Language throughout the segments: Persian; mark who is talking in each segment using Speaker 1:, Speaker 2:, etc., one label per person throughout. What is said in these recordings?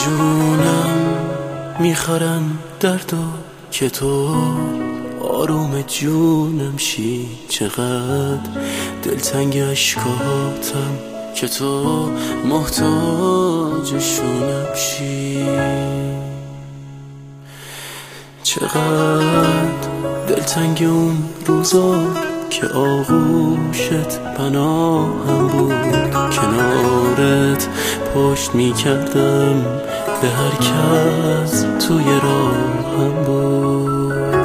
Speaker 1: جونم میخرن درد و که تو آروم جونم شی. چقدر دلتنگ اشکاتم که تو محتاجشونم شی. چقدر دلتنگ اون روزا که آغوشت پناهم بود، کنارت پشت میکردم به هر کس توی راهم بود.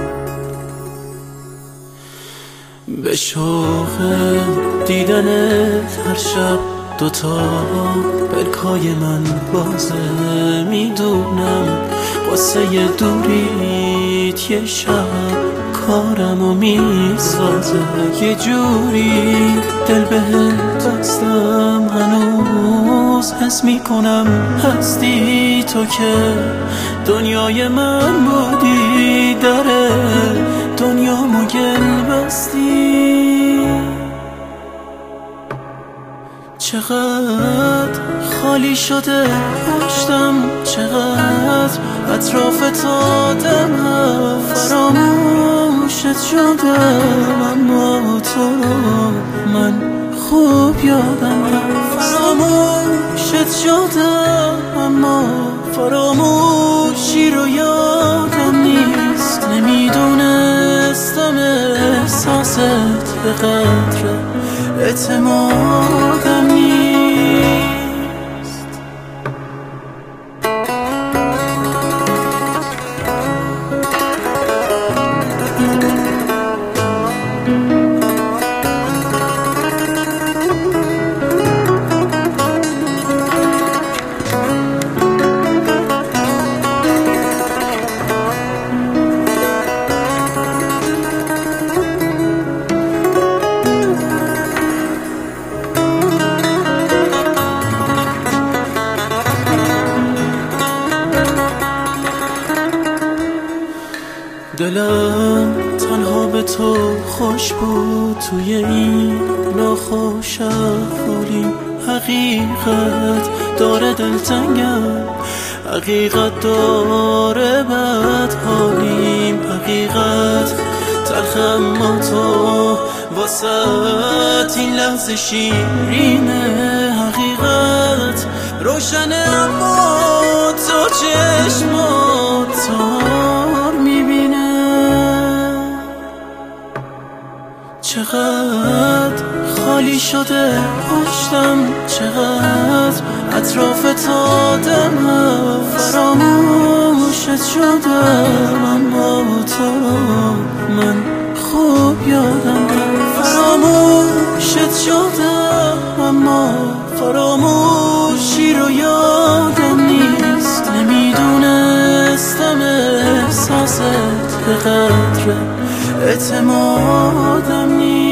Speaker 1: به شوق دیدنت هر شب دوتا پلکای من بازه، میدونم واسه یه دوریت یه شب کارمو میسازه. یه جوری دل بهت بستم هنوز حس میکنم هستی تو که دنیای من بودی، در دنیامو گل بستی. چقدر خالی شده پشتم، چقدر اطرافت آدمم، فراموشت شدم اما تو رو من خوب یادم رفت. فراموشت شدم اما فراموشی رو یادم نیست. نمیدونستم احساست به قدر اعتمادم نیست. دلم تنها به تو خوش بود توی این ناخوش احوالی. حقیقت داره دلتنگم، حقیقت داره بد حالیم، حقیقت تلخم ما تو واسه این لحظه شیرینه. حقیقت روشنه اما تو چشمات تار میبینه. چقدر خالی شده پشتم، چقدر اطرافت آدمم، فراموشت شدم اما تو رو من خوب یادم رفت. فراموشت شدم اما فراموشی رو یادم نیست. نمیدونستم احساست به قدر اعتمادم نیست.